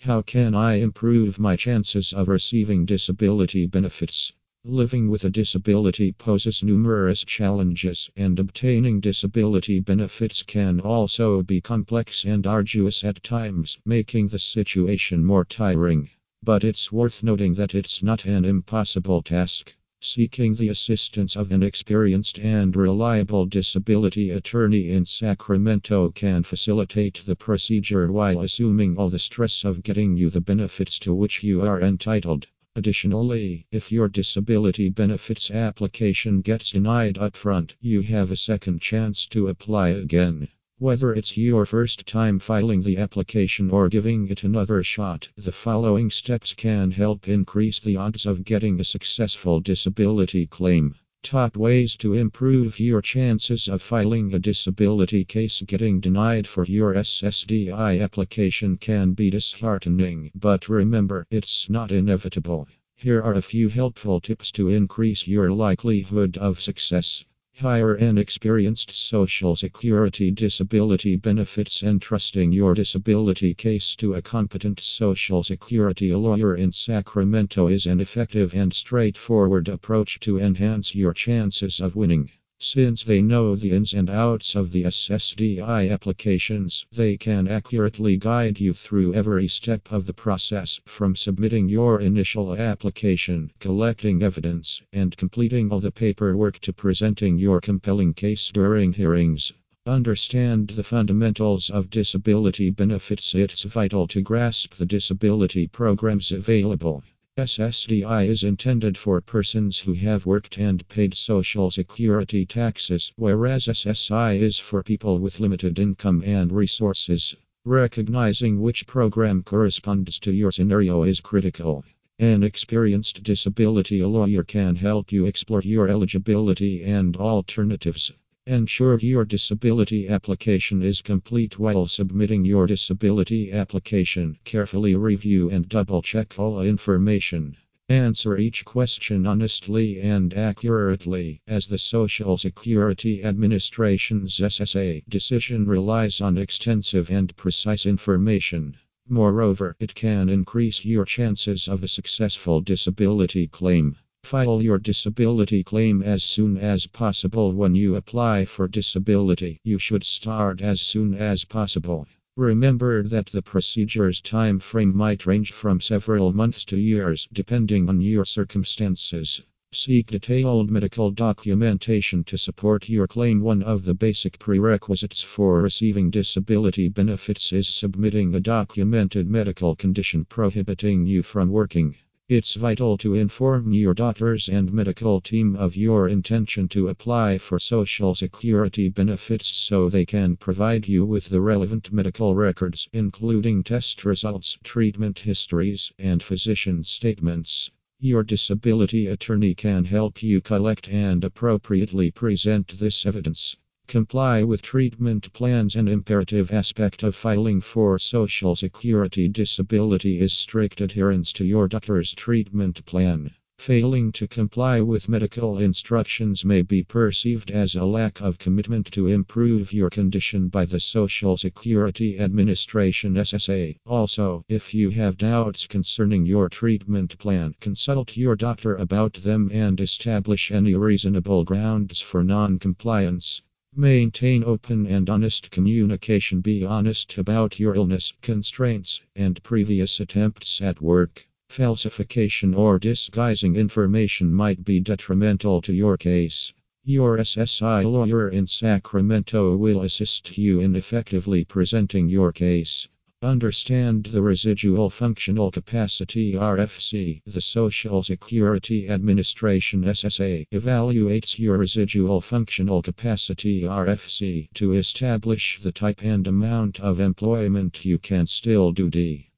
How can I improve my chances of receiving disability benefits? Living with a disability poses numerous challenges, and obtaining disability benefits can also be complex and arduous at times, making the situation more tiring. But it's worth noting that it's not an impossible task. Seeking the assistance of an experienced and reliable disability attorney in Sacramento can facilitate the procedure while assuming all the stress of getting you the benefits to which you are entitled. Additionally, if your disability benefits application gets denied upfront, you have a second chance to apply again. Whether it's your first time filing the application or giving it another shot, the following steps can help increase the odds of getting a successful disability claim. Top ways to improve your chances of filing a disability case. Getting denied for your SSDI application can be disheartening, but remember, it's not inevitable. Here are a few helpful tips to increase your likelihood of success. Hire an experienced Social Security disability benefits. Entrusting your disability case to a competent Social Security lawyer in Sacramento is an effective and straightforward approach to enhance your chances of winning. Since they know the ins and outs of the SSDI applications, they can accurately guide you through every step of the process, from submitting your initial application, collecting evidence, and completing all the paperwork to presenting your compelling case during hearings. Understand the fundamentals of disability benefits. It's vital to grasp the disability programs available. SSDI is intended for persons who have worked and paid Social Security taxes, whereas SSI is for people with limited income and resources. Recognizing which program corresponds to your scenario is critical. An experienced disability lawyer can help you explore your eligibility and alternatives. Ensure your disability application is complete while submitting your disability application. Carefully review and double-check all information. Answer each question honestly and accurately, as the Social Security Administration's SSA decision relies on extensive and precise information. Moreover, it can increase your chances of a successful disability claim. File your disability claim as soon as possible. When you apply for disability, you should start as soon as possible. Remember that the procedure's time frame might range from several months to years, depending on your circumstances. Seek detailed medical documentation to support your claim. One of the basic prerequisites for receiving disability benefits is submitting a documented medical condition prohibiting you from working. It's vital to inform your doctors and medical team of your intention to apply for Social Security benefits so they can provide you with the relevant medical records, including test results, treatment histories, and physician statements. Your disability attorney can help you collect and appropriately present this evidence. Comply with treatment plans. An imperative aspect of filing for Social Security disability is strict adherence to your doctor's treatment plan. Failing to comply with medical instructions may be perceived as a lack of commitment to improve your condition by the Social Security Administration SSA. Also, if you have doubts concerning your treatment plan, consult your doctor about them and establish any reasonable grounds for non-compliance. Maintain open and honest communication. Be honest about your illness, constraints, and previous attempts at work. Falsification or disguising information might be detrimental to your case. Your SSI lawyer in Sacramento will assist you in effectively presenting your case. Understand the residual functional capacity RFC. The Social Security Administration SSA evaluates your residual functional capacity RFC to establish the type and amount of employment you can still do.